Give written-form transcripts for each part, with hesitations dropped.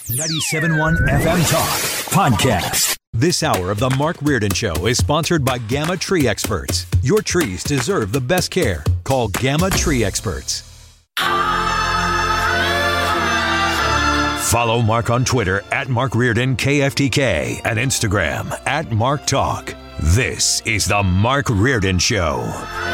97.1 FM Talk Podcast. This hour of the Mark Reardon Show is sponsored by Gamma Tree Experts. Your trees deserve the best care. Call Gamma Tree Experts. Follow Mark on Twitter at Mark Reardon KFTK and Instagram at Mark Talk. This is the Mark Reardon Show.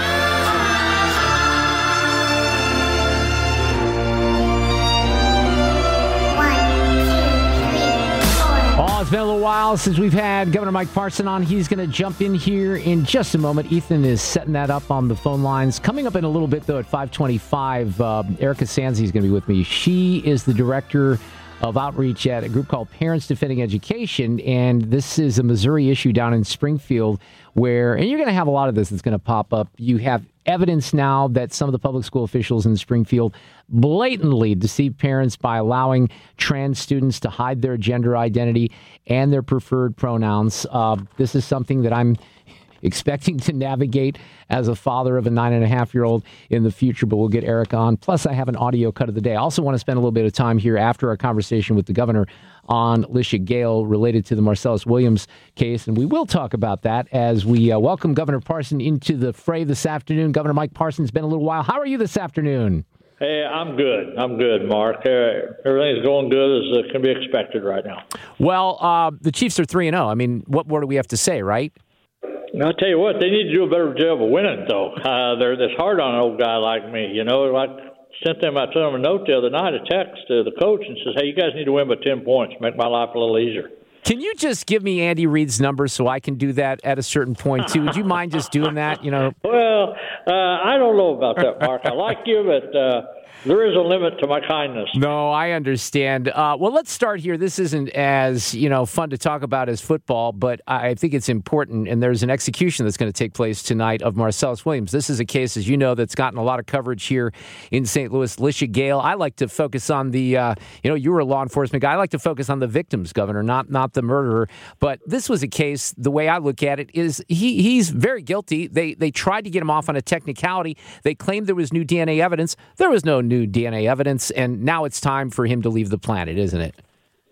It's been a little while since we've had Governor Mike Parson on. He's going to jump in here in just a moment. Ethan is setting that up on the phone lines. Coming up in a little bit, though, at 5:25, Erica Sanzi is going to be with me. She is the director of outreach at a group called Parents Defending Education, and this is a Missouri issue down in Springfield where, and you're going to have a lot of this that's going to pop up. You have evidence now that some of the public school officials in Springfield blatantly deceive parents by allowing trans students to hide their gender identity and their preferred pronouns. This is something that I'm expecting to navigate as a father of a 9.5-year-old in the future, but we'll get Eric on. Plus, I have an audio cut of the day. I also want to spend a little bit of time here after our conversation with the governor on Lisha Gale related to the Marcellus Williams case, and we will talk about that as we welcome Governor Parson into the fray this afternoon. Governor Mike Parson, it's been a little while. How are you this afternoon? Hey, I'm good, Mark. Everything's going good as can be expected right now. Well, the Chiefs are 3-0. I mean, what more do we have to say, right? I'll tell you what, they need to do a better job of winning, though. They're this hard on an old guy like me. You know, I sent them a note the other night, a text to the coach, and says, hey, you guys need to win by 10 points, make my life a little easier. Can you just give me Andy Reid's number so I can do that at a certain point, too? Would you mind just doing that, you know? Well, I don't know about that, Mark. I like you, but there is a limit to my kindness. No, I understand. Well, let's start here. This isn't as, fun to talk about as football, but I think it's important, and there's an execution that's going to take place tonight of Marcellus Williams. This is a case, as you know, that's gotten a lot of coverage here in St. Louis. Lisha Gale, I like to focus on the, you were a law enforcement guy. I like to focus on the victims, Governor, not the murderer. But this was a case, the way I look at it, is he's very guilty. They tried to get him off on a technicality. They claimed there was new DNA evidence. There was no new DNA evidence, and now it's time for him to leave the planet, isn't it?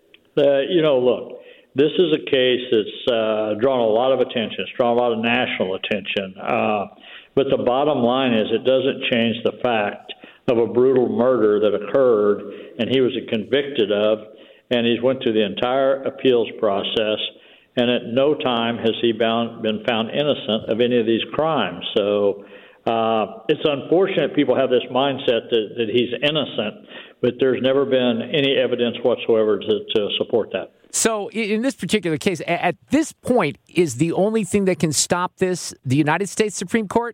Look, this is a case that's drawn a lot of attention. It's drawn a lot of national attention. But the bottom line is it doesn't change the fact of a brutal murder that occurred and he was convicted of, and he's went through the entire appeals process, and at no time has he been found innocent of any of these crimes. So it's unfortunate people have this mindset that he's innocent, but there's never been any evidence whatsoever to support that. So in this particular case, at this point, is the only thing that can stop this the United States Supreme Court?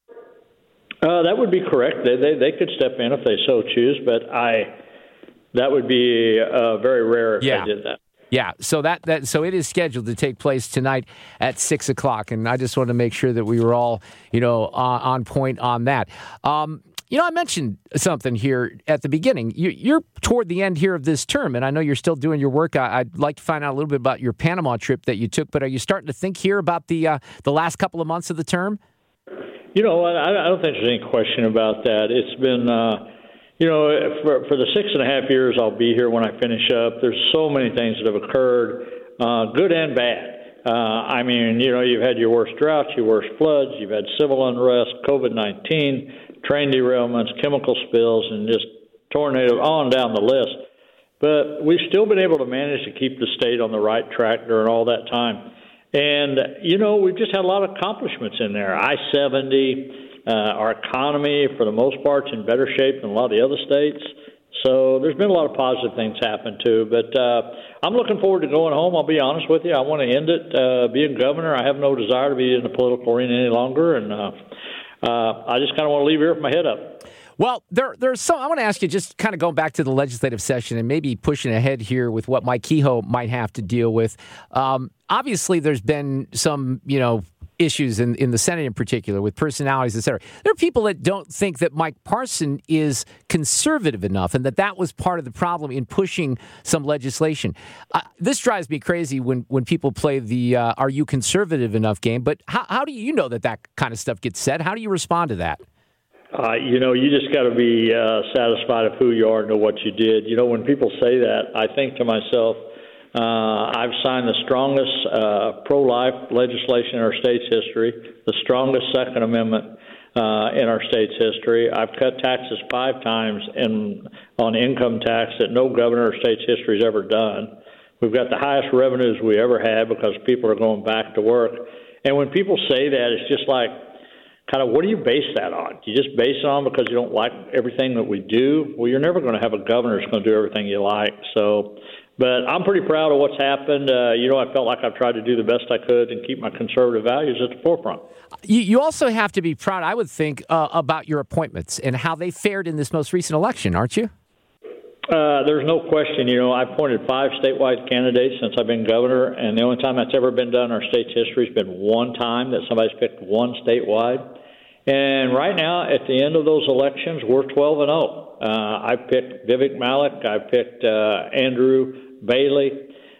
That would be correct. They could step in if they so choose, but that would be very rare if they did that. Yeah, so so it is scheduled to take place tonight at 6:00, and I just wanted to make sure that we were all, on point on that. I mentioned something here at the beginning. You're toward the end here of this term, and I know you're still doing your work. I'd like to find out a little bit about your Panama trip that you took, but are you starting to think here about the last couple of months of the term? You know what? I don't think there's any question about that. It's been for the 6.5 years I'll be here when I finish up, there's so many things that have occurred, good and bad. You've had your worst droughts, your worst floods, you've had civil unrest, COVID-19, train derailments, chemical spills, and just tornadoes on down the list. But we've still been able to manage to keep the state on the right track during all that time. And, we've just had a lot of accomplishments in there. I-70, our economy, for the most part, is in better shape than a lot of the other states. So there's been a lot of positive things happen, too. But I'm looking forward to going home. I'll be honest with you. I want to end it. Being governor, I have no desire to be in the political arena any longer. And I just kind of want to leave here with my head up. Well, there's some. I want to ask you, just kind of going back to the legislative session and maybe pushing ahead here with what Mike Kehoe might have to deal with. Obviously, there's been some, issues in the Senate in particular with personalities, et cetera. There are people that don't think that Mike Parson is conservative enough and that was part of the problem in pushing some legislation. This drives me crazy when people play the are you conservative enough game, but how do you know that kind of stuff gets said? How do you respond to that? You just got to be satisfied of who you are and know what you did. When people say that, I think to myself, I've signed the strongest pro-life legislation in our state's history, the strongest Second Amendment in our state's history. I've cut taxes 5 times on income tax that no governor or state's history has ever done. We've got the highest revenues we ever had because people are going back to work. And when people say that, it's just like, kind of, what do you base that on? Do you just base it on because you don't like everything that we do? Well, you're never going to have a governor who's going to do everything you like. But I'm pretty proud of what's happened. I felt like I've tried to do the best I could and keep my conservative values at the forefront. You also have to be proud, I would think, about your appointments and how they fared in this most recent election, aren't you? There's no question. I've appointed 5 statewide candidates since I've been governor, and the only time that's ever been done in our state's history has been one time that somebody's picked one statewide. And right now, at the end of those elections, we're 12-0. I picked Vivek Malik. I picked Andrew Bailey,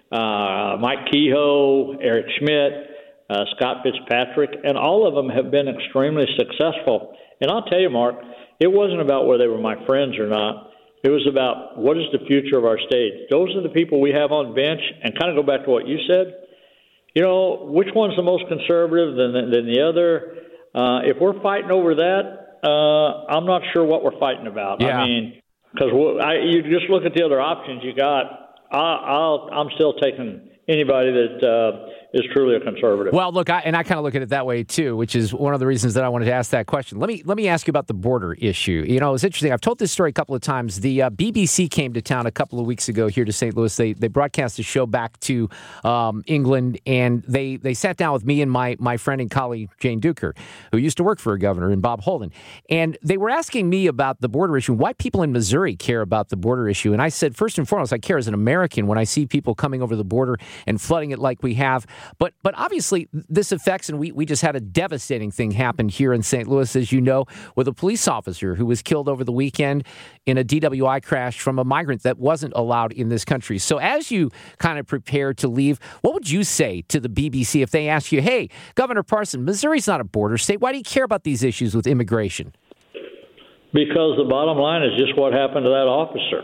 Mike Kehoe, Eric Schmidt, Scott Fitzpatrick, and all of them have been extremely successful. And I'll tell you, Mark, it wasn't about whether they were my friends or not. It was about what is the future of our state. Those are the people we have on bench. And kind of go back to what you said. Which one's the most conservative than the other? If we're fighting over that, I'm not sure what we're fighting about. Yeah. I mean, because you just look at the other options you got. I'm still taking anybody that is truly a conservative. Well, look, I kind of look at it that way too, which is one of the reasons that I wanted to ask that question. Let me ask you about the border issue. It's interesting. I've told this story a couple of times. The BBC came to town a couple of weeks ago here to St. Louis. They broadcast a show back to England, and they sat down with me and my friend and colleague Jane Duker, who used to work for a governor, and Bob Holden. And they were asking me about the border issue, why people in Missouri care about the border issue. And I said, first and foremost, I care as an American when I see people coming over the border and flooding it like we have. But obviously this affects, and we just had a devastating thing happen here in St. Louis, as you know, with a police officer who was killed over the weekend in a DWI crash from a migrant that wasn't allowed in this country. So as you kind of prepare to leave, what would you say to the BBC if they ask you, hey, Governor Parson, Missouri's not a border state. Why do you care about these issues with immigration? Because the bottom line is just what happened to that officer.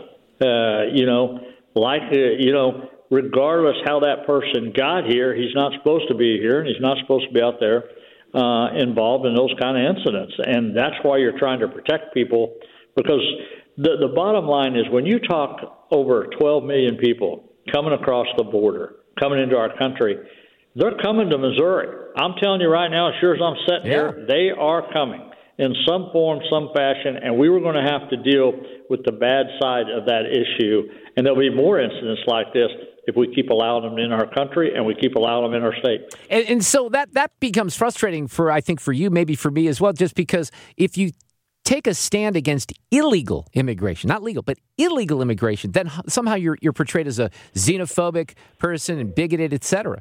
Regardless how that person got here, he's not supposed to be here, and he's not supposed to be out there involved in those kind of incidents. And that's why you're trying to protect people, because the bottom line is when you talk over 12 million people coming across the border, coming into our country, they're coming to Missouri. I'm telling you right now, as sure as I'm sitting here, they are coming in some form, some fashion, and we were going to have to deal with the bad side of that issue. And there'll be more incidents like this if we keep allowing them in our country and we keep allowing them in our state. And so that becomes frustrating I think for you, maybe for me as well, just because if you take a stand against illegal immigration, not legal, but illegal immigration, then somehow you're portrayed as a xenophobic person and bigoted, et cetera.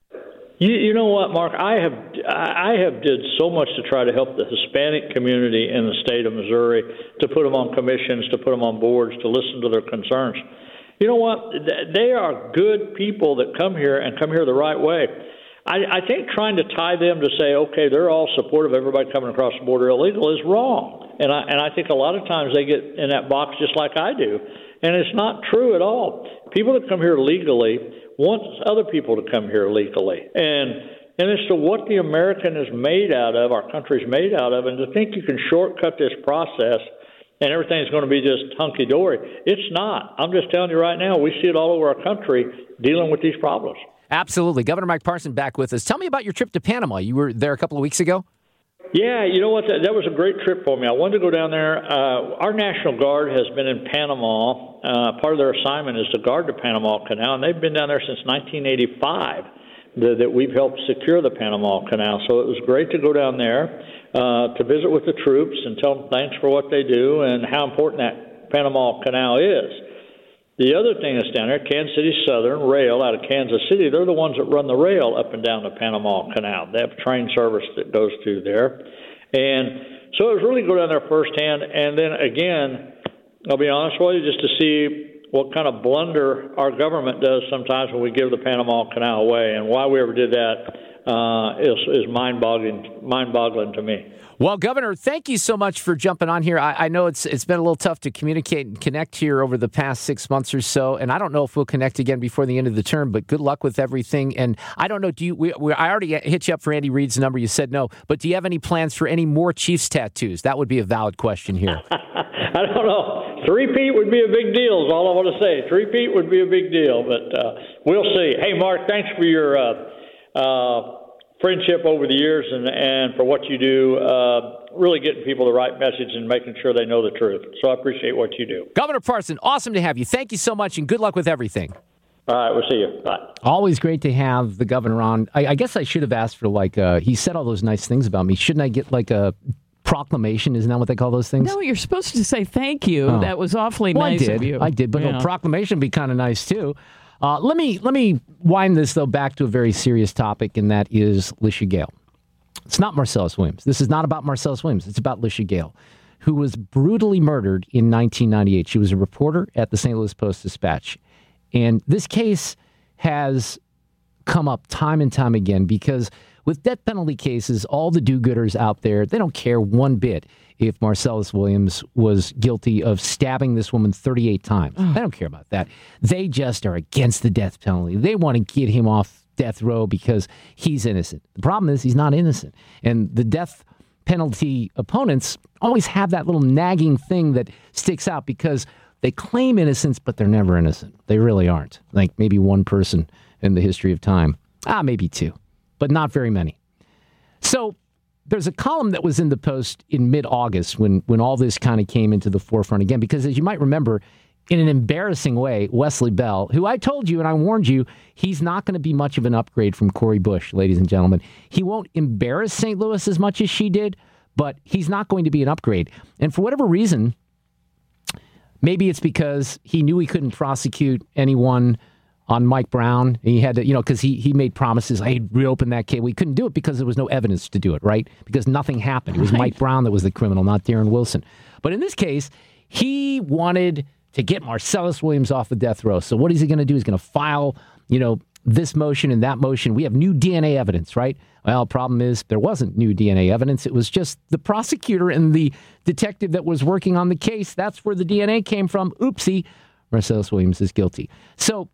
You know what, Mark? I have did so much to try to help the Hispanic community in the state of Missouri, to put them on commissions, to put them on boards, to listen to their concerns. You know what? They are good people that come here and come here the right way. I think trying to tie them to say, okay, they're all supportive of everybody coming across the border illegal is wrong. And I think a lot of times they get in that box just like I do. And it's not true at all. People that come here legally want other people to come here legally. And as to what the American is made out of, our country's made out of, and to think you can shortcut this process and everything's going to be just hunky-dory, it's not. I'm just telling you right now, we see it all over our country dealing with these problems. Absolutely. Governor Mike Parson back with us. Tell me about your trip to Panama. You were there a couple of weeks ago? Yeah, you know what? That was a great trip for me. I wanted to go down there. Our National Guard has been in Panama. Part of their assignment is to guard the Panama Canal, and they've been down there since 1985 that we've helped secure the Panama Canal. So it was great to go down there to visit with the troops and tell them thanks for what they do and how important that Panama Canal is. The other thing that's down there, Kansas City Southern Rail out of Kansas City, they're the ones that run the rail up and down the Panama Canal. They have train service that goes through there. And so it was really go down there firsthand. And then again, I'll be honest with you, just to see what kind of blunder our government does sometimes when we give the Panama Canal away. And why we ever did that, is mind-boggling to me. Well, Governor, thank you so much for jumping on here. I know it's been a little tough to communicate and connect here over the past 6 months or so, and I don't know if we'll connect again before the end of the term, but good luck with everything. And I don't know, I already hit you up for Andy Reid's number. You said no, but do you have any plans for any more Chiefs tattoos? That would be a valid question here. I don't know. Three-peat would be a big deal is all I want to say. Three-peat would be a big deal, but we'll see. Hey, Mark, thanks for your friendship over the years and for what you do, really getting people the right message and making sure they know the truth. So I appreciate what you do. Governor Parson, awesome to have you. Thank you so much, and good luck with everything. All right, we'll see you. Bye. Always great to have the governor on. I guess I should have asked for, he said all those nice things about me. Shouldn't I get, a proclamation? Isn't that what they call those things? No, you're supposed to say thank you. Oh. That was awfully nice of you. I did, but a proclamation would be kind of nice, too. Let me wind this, though, back to a very serious topic, and that is Lisha Gale. It's not Marcellus Williams. This is not about Marcellus Williams. It's about Lisha Gale, who was brutally murdered in 1998. She was a reporter at the St. Louis Post-Dispatch. And this case has come up time and time again because with death penalty cases, all the do-gooders out there, they don't care one bit if Marcellus Williams was guilty of stabbing this woman 38 times. They don't care about that. They just are against the death penalty. They want to get him off death row because he's innocent. The problem is he's not innocent. And the death penalty opponents always have that little nagging thing that sticks out because they claim innocence, but they're never innocent. They really aren't. Like maybe one person in the history of time. Maybe two, but not very many. So there's a column that was in the Post in mid-August when all this kind of came into the forefront again, because as you might remember, in an embarrassing way, Wesley Bell, who I told you and I warned you, he's not going to be much of an upgrade from Cori Bush, ladies and gentlemen. He won't embarrass St. Louis as much as she did, but he's not going to be an upgrade. And for whatever reason, maybe it's because he knew he couldn't prosecute anyone on Mike Brown. He had to, because he made promises. He'd reopen that case. We couldn't do it because there was no evidence to do it, right? Because nothing happened. It was Mike Brown that was the criminal, not Darren Wilson. But in this case, he wanted to get Marcellus Williams off the death row. So what is he going to do? He's going to file, this motion and that motion. We have new DNA evidence, right? Well, problem is there wasn't new DNA evidence. It was just the prosecutor and the detective that was working on the case. That's where the DNA came from. Oopsie, Marcellus Williams is guilty. So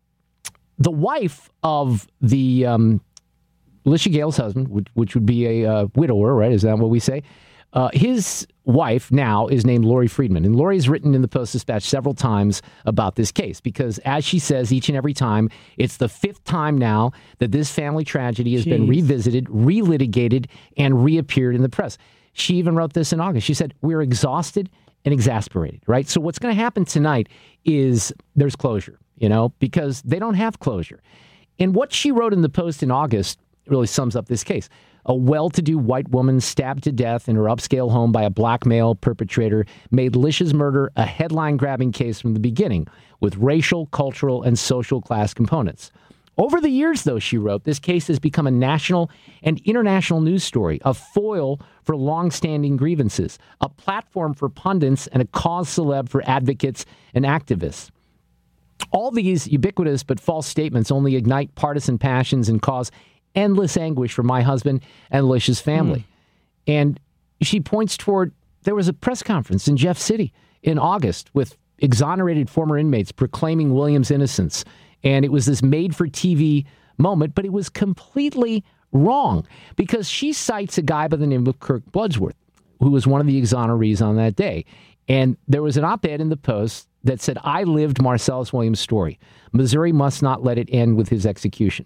the wife of the Lisha Gale's husband, which would be a widower, right? Is that what we say? His wife now is named Lori Friedman. And Lori's written in the Post-Dispatch several times about this case because, as she says each and every time, it's the fifth time now that this family tragedy has been revisited, relitigated, and reappeared in the press. She even wrote this in August. She said, we're exhausted and exasperated, right? So what's going to happen tonight is there's closure, because they don't have closure. And what she wrote in the Post in August really sums up this case. A well-to-do white woman stabbed to death in her upscale home by a black male perpetrator made Lisha's murder a headline-grabbing case from the beginning, with racial, cultural, and social class components. Over the years, though, she wrote, this case has become a national and international news story, a foil for long-standing grievances, a platform for pundits, and a cause célèbre for advocates and activists. All these ubiquitous but false statements only ignite partisan passions and cause endless anguish for my husband and Lisha's family. And she points toward, there was a press conference in Jeff City in August with exonerated former inmates proclaiming Williams' innocence. And it was this made-for-TV moment, but it was completely wrong because she cites a guy by the name of Kirk Bloodsworth, who was one of the exonerees on that day. And there was an op-ed in the Post that said, I lived Marcellus Williams' story. Missouri must not let it end with his execution.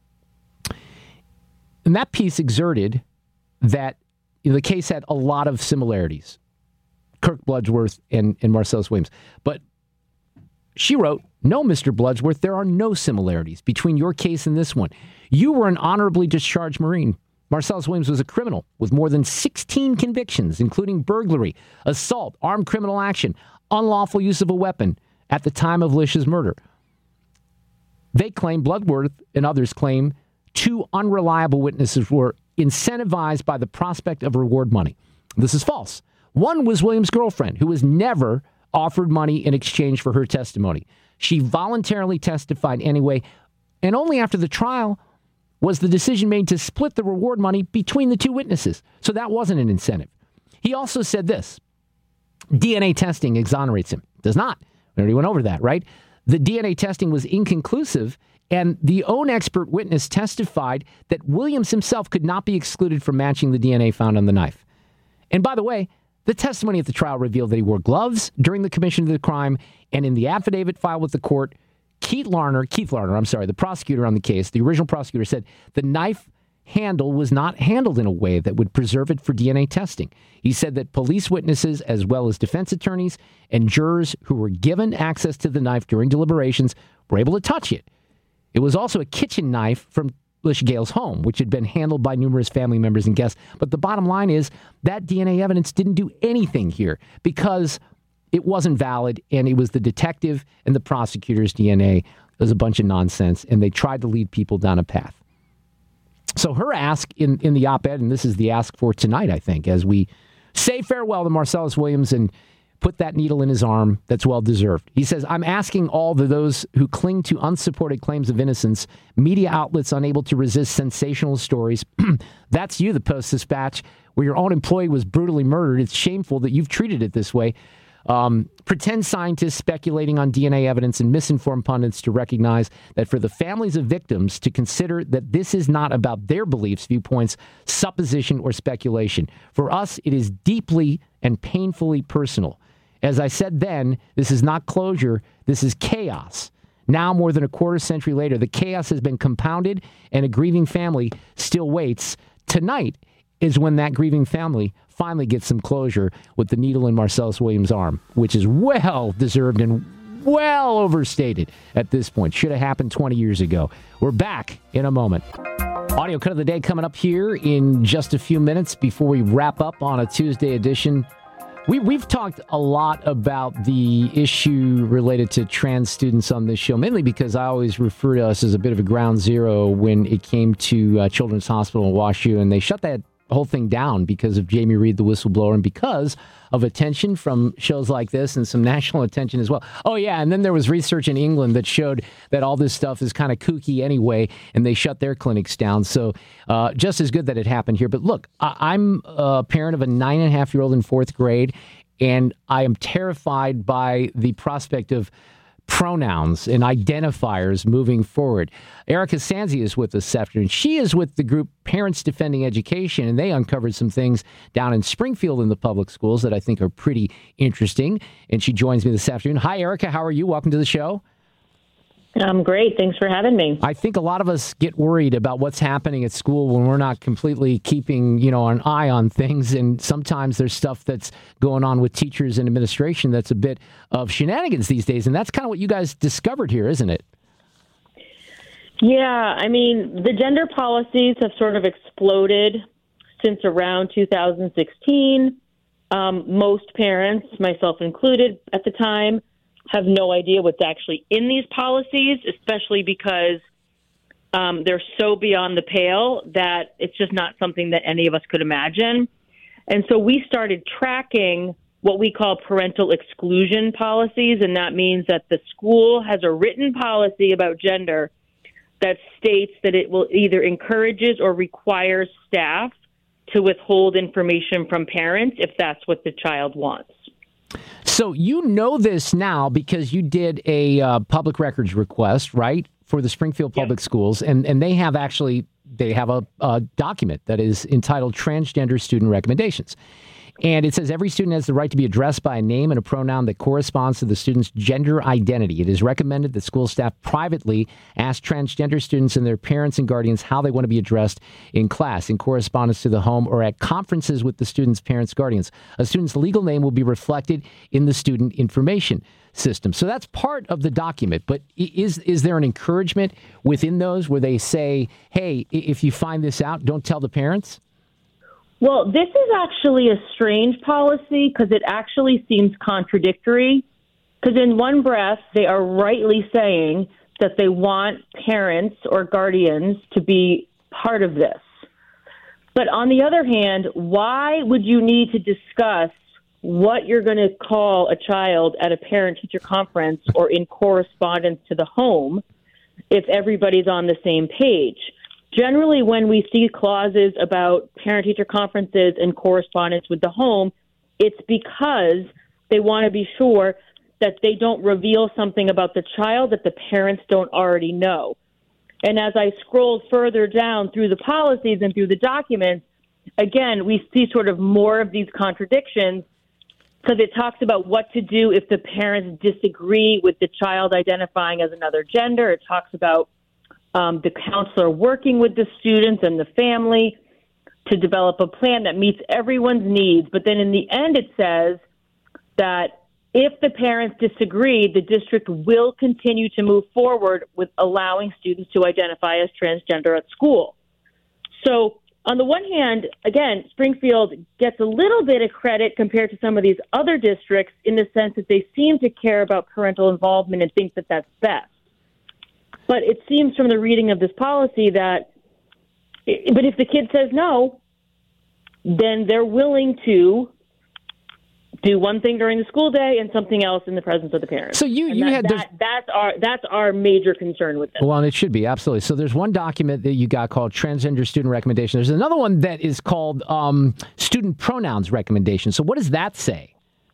And that piece exerted that the case had a lot of similarities, Kirk Bloodsworth and Marcellus Williams. But she wrote, no, Mr. Bloodsworth, there are no similarities between your case and this one. You were an honorably discharged Marine. Marcellus Williams was a criminal with more than 16 convictions, including burglary, assault, armed criminal action, unlawful use of a weapon at the time of Lisha's murder. They claim, Bloodsworth and others claim, two unreliable witnesses were incentivized by the prospect of reward money. This is false. One was Williams' girlfriend, who was never offered money in exchange for her testimony. She voluntarily testified anyway, and only after the trial was the decision made to split the reward money between the two witnesses. So that wasn't an incentive. He also said this: DNA testing exonerates him. Does not. We already went over that, right? The DNA testing was inconclusive, and the own expert witness testified that Williams himself could not be excluded from matching the DNA found on the knife. And by the way, the testimony at the trial revealed that he wore gloves during the commission of the crime, and in the affidavit filed with the court, Keith Larner, the prosecutor on the case, the original prosecutor, said the knife handle was not handled in a way that would preserve it for DNA testing. He said that police witnesses, as well as defense attorneys and jurors who were given access to the knife during deliberations, were able to touch it. It was also a kitchen knife from Alicia Gale's home, which had been handled by numerous family members and guests. But the bottom line is that DNA evidence didn't do anything here because it wasn't valid, and it was the detective and the prosecutor's DNA. It was a bunch of nonsense, and they tried to lead people down a path. So her ask in the op-ed, and this is the ask for tonight, I think, as we say farewell to Marcellus Williams and put that needle in his arm that's well-deserved. He says, I'm asking all those who cling to unsupported claims of innocence, media outlets unable to resist sensational stories. That's you, the Post-Dispatch, where your own employee was brutally murdered. It's shameful that you've treated it this way. Pretend scientists speculating on DNA evidence and misinformed pundits to recognize that for the families of victims to consider that this is not about their beliefs, viewpoints, supposition, or speculation. For us, it is deeply and painfully personal. As I said then, this is not closure, this is chaos. Now, more than a quarter century later, the chaos has been compounded and a grieving family still waits. Tonight is when that grieving family finally gets some closure with the needle in Marcellus Williams' arm, which is well-deserved and well overstated at this point. Should have happened 20 years ago. We're back in a moment. Audio cut of the day coming up here in just a few minutes before we wrap up on a Tuesday edition. We've talked a lot about the issue related to trans students on this show, mainly because I always refer to us as a bit of a ground zero when it came to Children's Hospital in WashU, and they shut that whole thing down because of Jamie Reed, the whistleblower, and because of attention from shows like this and some national attention as well. Oh, yeah, and then there was research in England that showed that all this stuff is kind of kooky anyway, and they shut their clinics down. So just as good that it happened here. But look, I'm a parent of a 9.5-year-old in fourth grade, and I am terrified by the prospect of pronouns and identifiers moving forward. Erica Sanzi is with us this afternoon. She is with the group Parents Defending Education, and they uncovered some things down in Springfield in the public schools that I think are pretty interesting. And she joins me this afternoon. Hi, Erica. How are you? Welcome to the show. I'm great. Thanks for having me. I think a lot of us get worried about what's happening at school when we're not completely keeping, an eye on things. And sometimes there's stuff that's going on with teachers and administration that's a bit of shenanigans these days. And that's kind of what you guys discovered here, isn't it? Yeah. I mean, the gender policies have sort of exploded since around 2016. Most parents, myself included at the time, have no idea what's actually in these policies, especially because they're so beyond the pale that it's just not something that any of us could imagine. And so we started tracking what we call parental exclusion policies, and that means that the school has a written policy about gender that states that it will either encourages or requires staff to withhold information from parents if that's what the child wants. So you know this now because you did a public records request, right, for the Springfield Public Schools, and they have a document that is entitled Transgender Student Recommendations. And it says every student has the right to be addressed by a name and a pronoun that corresponds to the student's gender identity. It is recommended that school staff privately ask transgender students and their parents and guardians how they want to be addressed in class, in correspondence to the home, or at conferences with the student's parents, guardians. A student's legal name will be reflected in the student information system. So that's part of the document. But is there an encouragement within those where they say, hey, if you find this out, don't tell the parents? Well, this is actually a strange policy because it actually seems contradictory. Because in one breath, they are rightly saying that they want parents or guardians to be part of this. But on the other hand, why would you need to discuss what you're going to call a child at a parent-teacher conference or in correspondence to the home if everybody's on the same page? generally when we see clauses about parent-teacher conferences and correspondence with the home, it's because they want to be sure that they don't reveal something about the child that the parents don't already know. And as I scrolled further down through the policies and through the documents, again, we see sort of more of these contradictions because it talks about what to do if the parents disagree with the child identifying as another gender. It talks about the counselor working with the students and the family to develop a plan that meets everyone's needs. But then in the end, it says that if the parents disagree, the district will continue to move forward with allowing students to identify as transgender at school. So on the one hand, again, Springfield gets a little bit of credit compared to some of these other districts in the sense that they seem to care about parental involvement and think that that's best. But it seems from the reading of this policy that, but if the kid says no, then they're willing to do one thing during the school day and something else in the presence of the parents. So that's our major concern with this. Well, and it should be, absolutely. So there's one document that you got called Transgender Student Recommendation. There's another one that is called Student Pronouns Recommendation. So what does that say?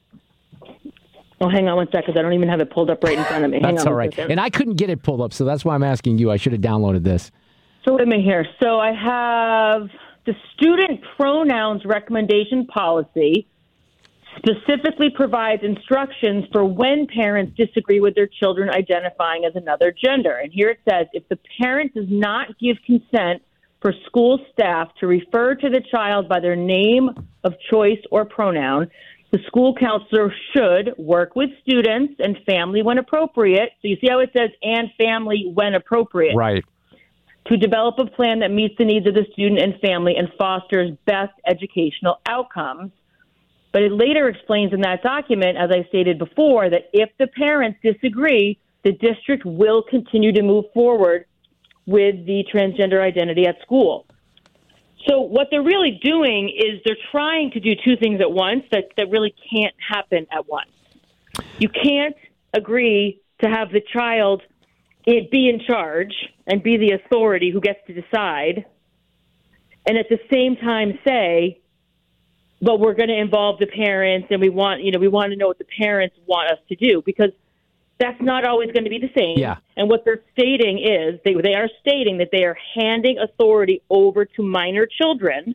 Oh, hang on one second. I don't even have it pulled up right in front of me. That's all right. And I couldn't get it pulled up, so that's why I'm asking you. I should have downloaded this. So wait a minute here. So I have the Student Pronouns Recommendation Policy specifically provides instructions for when parents disagree with their children identifying as another gender. And here it says, if the parent does not give consent for school staff to refer to the child by their name of choice or pronoun, the school counselor should work with students and family when appropriate. So you see how it says, and family when appropriate. Right. To develop a plan that meets the needs of the student and family and fosters best educational outcomes. But it later explains in that document, as I stated before, that if the parents disagree, the district will continue to move forward with the transgender identity at school. So what they're really doing is they're trying to do two things at once that really can't happen at once. You can't agree to have the child be in charge and be the authority who gets to decide, and at the same time say, but we're going to involve the parents, and we want to know what the parents want us to do, because that's not always going to be the same. Yeah. And what they're stating is they are stating that they are handing authority over to minor children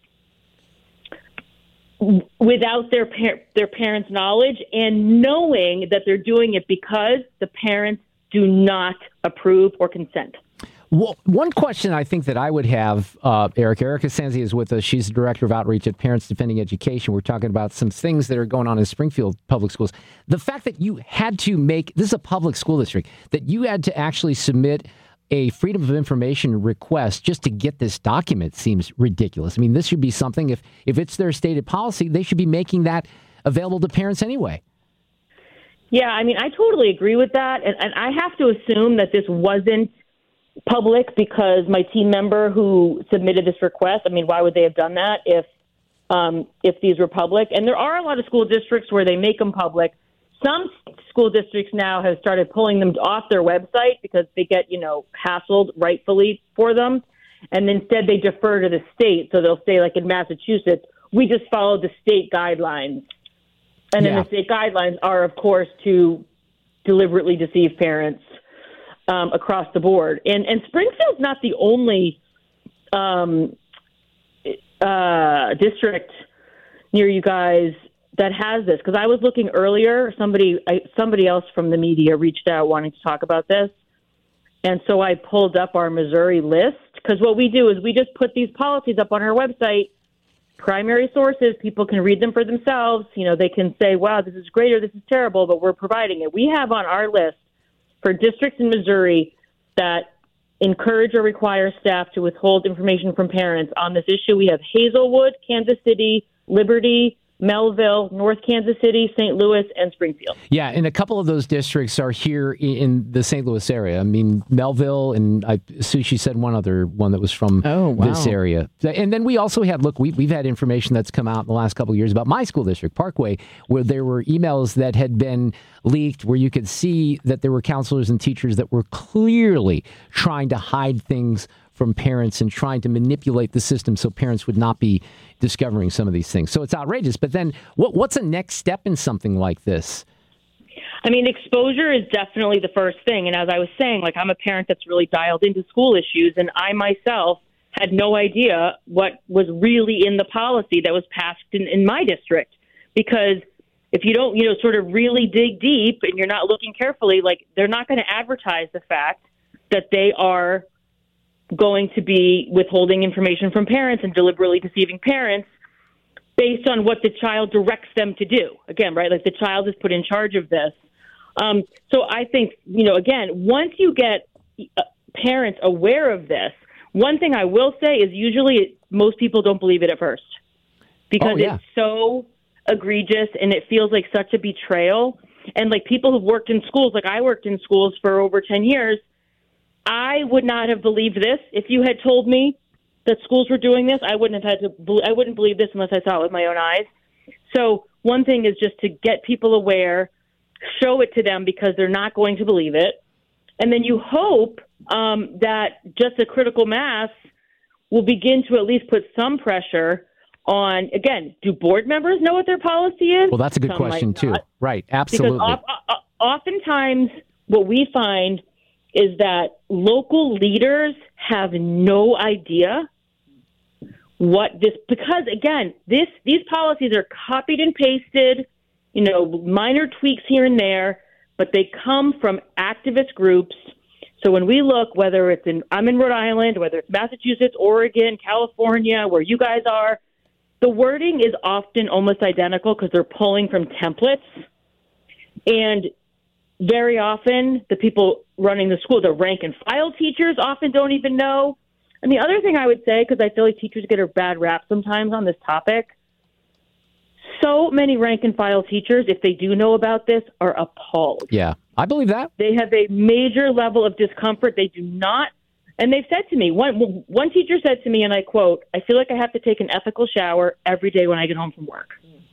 without their parents' knowledge and knowing that they're doing it because the parents do not approve or consent. Well, one question I think that I would have, Erica Sanzi is with us. She's the Director of Outreach at Parents Defending Education. We're talking about some things that are going on in Springfield Public Schools. The fact that you had to this is a public school district, that you had to actually submit a Freedom of Information request just to get this document seems ridiculous. I mean, this should be something, if it's their stated policy, they should be making that available to parents anyway. Yeah, I mean, I totally agree with that. And I have to assume that this wasn't public because my team member who submitted this request, I mean, why would they have done that if these were public? And there are a lot of school districts where they make them public. Some school districts now have started pulling them off their website because they get, hassled rightfully for them. And instead they defer to the state. So they'll say, like in Massachusetts, we just followed the state guidelines. And then the state guidelines are, of course, to deliberately deceive parents across the board. And Springfield's not the only district near you guys that has this. Because I was looking earlier, somebody else from the media reached out wanting to talk about this. And so I pulled up our Missouri list. Because what we do is we just put these policies up on our website. Primary sources, people can read them for themselves. They can say, wow, this is great or this is terrible, but we're providing it. We have on our list for districts in Missouri that encourage or require staff to withhold information from parents on this issue. We have Hazelwood, Kansas City, Liberty, Melville, North Kansas City, St. Louis, and Springfield. Yeah, and a couple of those districts are here in the St. Louis area. I mean, Melville, and Sushi said one other one that was from this area. And then we also had, we've had information that's come out in the last couple of years about my school district, Parkway, where there were emails that had been leaked where you could see that there were counselors and teachers that were clearly trying to hide things from parents and trying to manipulate the system so parents would not be discovering some of these things. So it's outrageous. But then what's a next step in something like this? I mean, exposure is definitely the first thing. And as I was saying, like, I'm a parent that's really dialed into school issues, and I myself had no idea what was really in the policy that was passed in my district. Because if you don't, sort of really dig deep and you're not looking carefully, like, they're not going to advertise the fact that they are going to be withholding information from parents and deliberately deceiving parents based on what the child directs them to do. Again, right? Like, the child is put in charge of this. So I think, again, once you get parents aware of this, one thing I will say is usually most people don't believe it at first because it's so egregious and it feels like such a betrayal. And like people who've worked in schools, like I worked in schools for over 10 years, I would not have believed this. If you had told me that schools were doing this, I wouldn't believe this unless I saw it with my own eyes. So one thing is just to get people aware, show it to them because they're not going to believe it. And then you hope that just a critical mass will begin to at least put some pressure on, again, do board members know what their policy is? Well, that's a good question, too. Right, absolutely. Because oftentimes what we find is that local leaders have no idea what this, because, again, these policies are copied and pasted, minor tweaks here and there, but they come from activist groups. So when we look, whether it's I'm in Rhode Island, whether it's Massachusetts, Oregon, California, where you guys are, the wording is often almost identical because they're pulling from templates. And very often the people running the school, the rank and file teachers often don't even know. And the other thing I would say, because I feel like teachers get a bad rap sometimes on this topic, so many rank and file teachers, if they do know about this, are appalled. Yeah, I believe that. They have a major level of discomfort. They do not. And they've said to me, one teacher said to me, and I quote, "I feel like I have to take an ethical shower every day when I get home from work."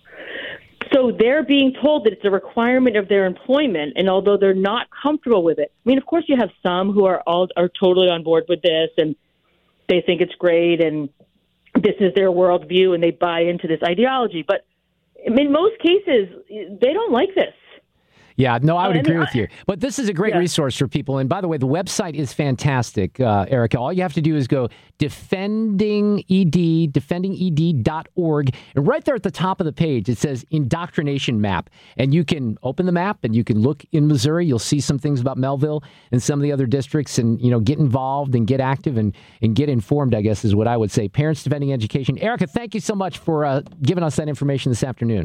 So they're being told that it's a requirement of their employment. And although they're not comfortable with it, I mean, of course you have some who are totally on board with this and they think it's great and this is their worldview and they buy into this ideology. But in most cases, they don't like this. Yeah, no, I would agree with you. But this is a great resource for people. And by the way, the website is fantastic, Erica. All you have to do is go defendinged.org. And right there at the top of the page, it says indoctrination map. And you can open the map and you can look in Missouri. You'll see some things about Melville and some of the other districts and, get involved and get active and get informed, I guess, is what I would say. Parents Defending Education. Erica, thank you so much for giving us that information this afternoon.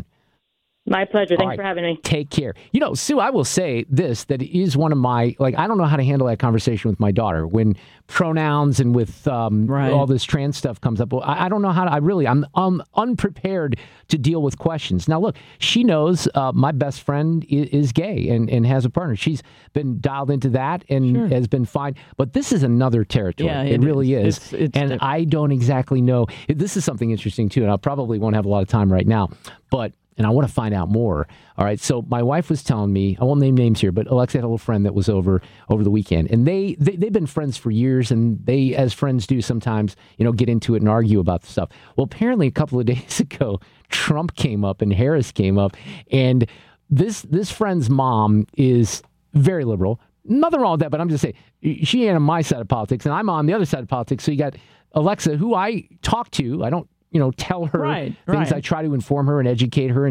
My pleasure. Thanks for having me. Take care. Sue, I will say this, that it is one of my, I don't know how to handle that conversation with my daughter when pronouns and with all this trans stuff comes up. I don't know how to, I'm unprepared to deal with questions. Now, look, she knows my best friend is gay and has a partner. She's been dialed into that and has been fine. But this is another territory. Yeah, it really is. It's and different. I don't exactly know. This is something interesting, too, and I probably won't have a lot of time right now. And I want to find out more. All right. So my wife was telling me, I won't name names here, but Alexa had a little friend that was over the weekend. And they've been friends for years. And they, as friends do sometimes, get into it and argue about the stuff. Well, apparently a couple of days ago, Trump came up and Harris came up. And this friend's mom is very liberal. Nothing wrong with that, but I'm just saying, she ain't on my side of politics and I'm on the other side of politics. So you got Alexa, who I talk to. I don't, tell her things. I try to inform her and educate her. And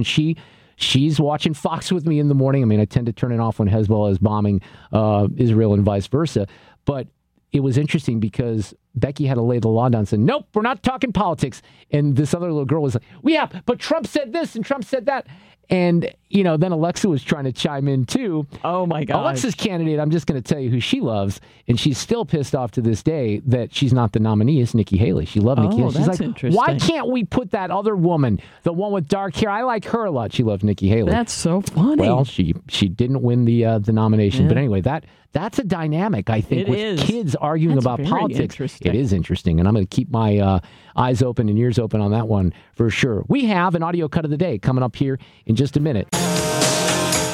she's watching Fox with me in the morning. I mean, I tend to turn it off when Hezbollah is bombing Israel and vice versa. But it was interesting because Becky had to lay the law down and say, nope, we're not talking politics. And this other little girl was like, but Trump said this and Trump said that. And, then Alexa was trying to chime in, too. Oh, my God. Alexa's candidate, I'm just going to tell you who she loves. And she's still pissed off to this day that she's not the nominee. It's Nikki Haley. She loved Nikki Haley. She's that's like, interesting. Why can't we put that other woman, the one with dark hair? I like her a lot. She loved Nikki Haley. That's so funny. Well, she didn't win the nomination. Yeah. But anyway, that's a dynamic, I think, with kids arguing about politics. It is interesting. And I'm going to keep my eyes open and ears open on that one for sure. We have an audio cut of the day coming up here in just a minute. Hey,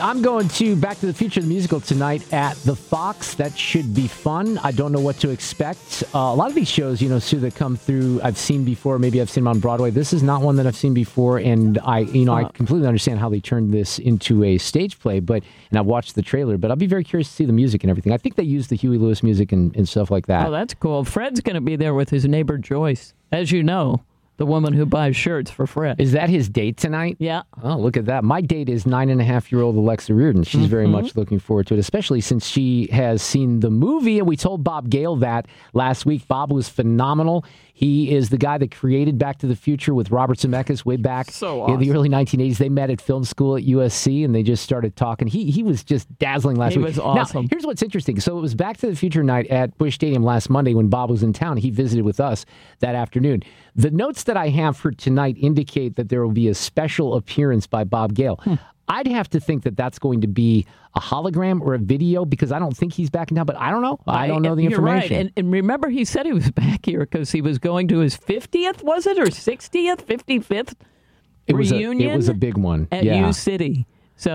I'm going to Back to the Future the musical tonight at the Fox. That should be fun. I don't know what to expect. A lot of these shows, Sue, that come through, I've seen before. Maybe I've seen them on Broadway. This is not one that I've seen before, and I completely understand how they turned this into a stage play. And I've watched the trailer, but I'll be very curious to see the music and everything. I think they use the Huey Lewis music and stuff like that. Oh, that's cool. Fred's going to be there with his neighbor Joyce, as you know. The woman who buys shirts for Fred. Is that his date tonight? Yeah. Oh, look at that. My date is 9.5-year-old Alexa Reardon. She's very much looking forward to it, especially since she has seen the movie. And we told Bob Gale that last week. Bob was phenomenal. He is the guy that created Back to the Future with Robert Zemeckis way back in the early 1980s. They met at film school at USC, and they just started talking. He was just dazzling last week. He was awesome. Now, here's what's interesting. So it was Back to the Future night at Busch Stadium last Monday when Bob was in town. He visited with us that afternoon. The notes that I have for tonight indicate that there will be a special appearance by Bob Gale. I'd have to think that that's going to be a hologram or a video because I don't think he's back in town, but I don't know. I don't know the information. You're right. And remember, he said he was back here because he was going to his 50th, was it, or 60th, 55th reunion? It was a big one. At U City.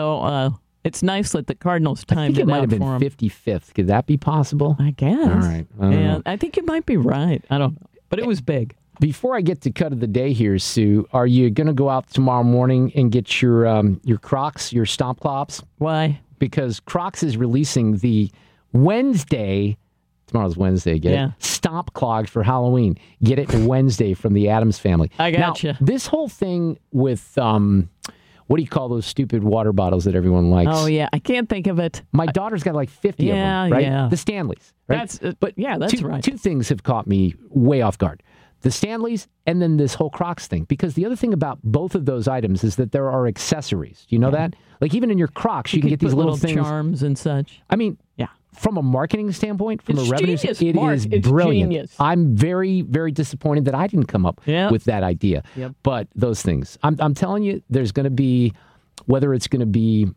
So it's nice that the Cardinals timed it out for him. I think it might have been 55th. Could that be possible? I guess. All right. I think you might be right. I don't know. But it was big. Before I get to cut of the day here, Sue, are you going to go out tomorrow morning and get your Crocs, your Stomp Clops? Why? Because Crocs is releasing the Wednesday, tomorrow's Wednesday, get it? Stomp Clogs for Halloween. Get it Wednesday from the Addams Family. I gotcha. Now, this whole thing with, what do you call those stupid water bottles that everyone likes? Oh, yeah. I can't think of it. My daughter's got like 50 of them, right? Yeah. The Stanleys, right? That's right. Two things have caught me way off guard. The Stanleys and then this whole Crocs thing. Because the other thing about both of those items is that there are accessories. Do you know that? Like even in your Crocs, you can get these little things. Charms and such. I mean, from a marketing standpoint, from a revenue standpoint, it is it's brilliant. Genius. I'm very, very disappointed that I didn't come up with that idea. Yep. But those things, I'm telling you, there's going to be, whether it's going to be,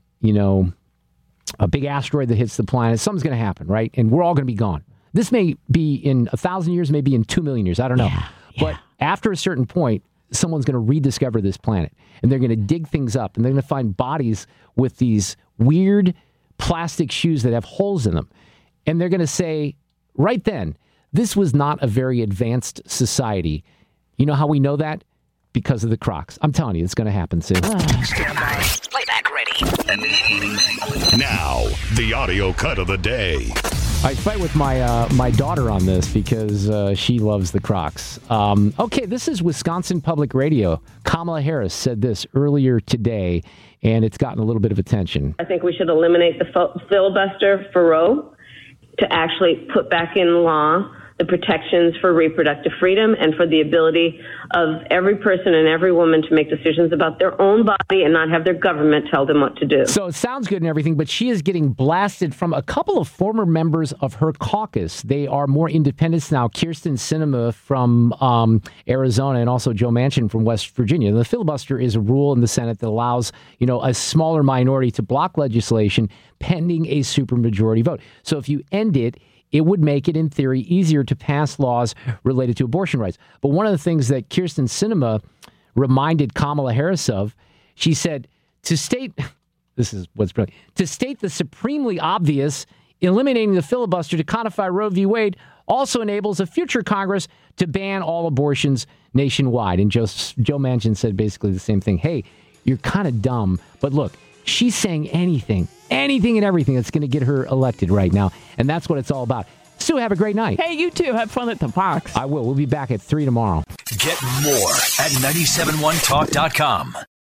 a big asteroid that hits the planet, something's going to happen, right? And we're all going to be gone. This may be in 1,000 years, maybe in 2 million years. I don't know. But after a certain point, someone's going to rediscover this planet. And they're going to dig things up. And they're going to find bodies with these weird plastic shoes that have holes in them. And they're going to say, right then, this was not a very advanced society. You know how we know that? Because of the Crocs. I'm telling you, it's going to happen soon. Stand by. Playback ready. Now, the audio cut of the day. I fight with my daughter on this because she loves the Crocs. Okay, this is Wisconsin Public Radio. Kamala Harris said this earlier today, and it's gotten a little bit of attention. I think we should eliminate the filibuster for Roe to actually put back in law the protections for reproductive freedom and for the ability of every person and every woman to make decisions about their own body and not have their government tell them what to do. So it sounds good and everything, but she is getting blasted from a couple of former members of her caucus. They are more independents now. Kyrsten Sinema from Arizona and also Joe Manchin from West Virginia. The filibuster is a rule in the Senate that allows, a smaller minority to block legislation pending a supermajority vote. So if you end it, it would make it, in theory, easier to pass laws related to abortion rights. But one of the things that Kyrsten Sinema reminded Kamala Harris of, she said, this is what's brilliant, to state the supremely obvious, eliminating the filibuster to codify Roe v. Wade also enables a future Congress to ban all abortions nationwide. And Joe Manchin said basically the same thing. Hey, you're kind of dumb, but look, she's saying anything and everything that's going to get her elected right now. And that's what it's all about. Sue, have a great night. Hey, you too. Have fun at the Fox. I will. We'll be back at 3 tomorrow. Get more at 971talk.com.